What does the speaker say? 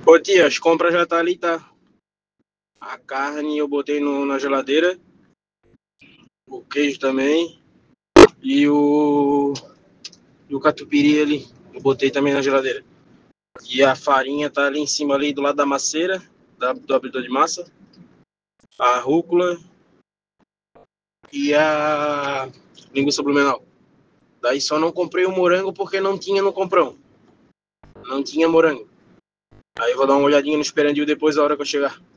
Ô tia, as compras já tá ali, tá? A carne eu botei na geladeira, o queijo também e o catupiry ali, eu botei também na geladeira. E a farinha tá ali em cima, ali do lado da maceira, do abridor de massa, a rúcula e a linguiça blumenau. Daí só não comprei o morango porque não tinha no comprão. Não tinha morango. Aí eu vou dar uma olhadinha no esperandinho depois da hora que eu chegar.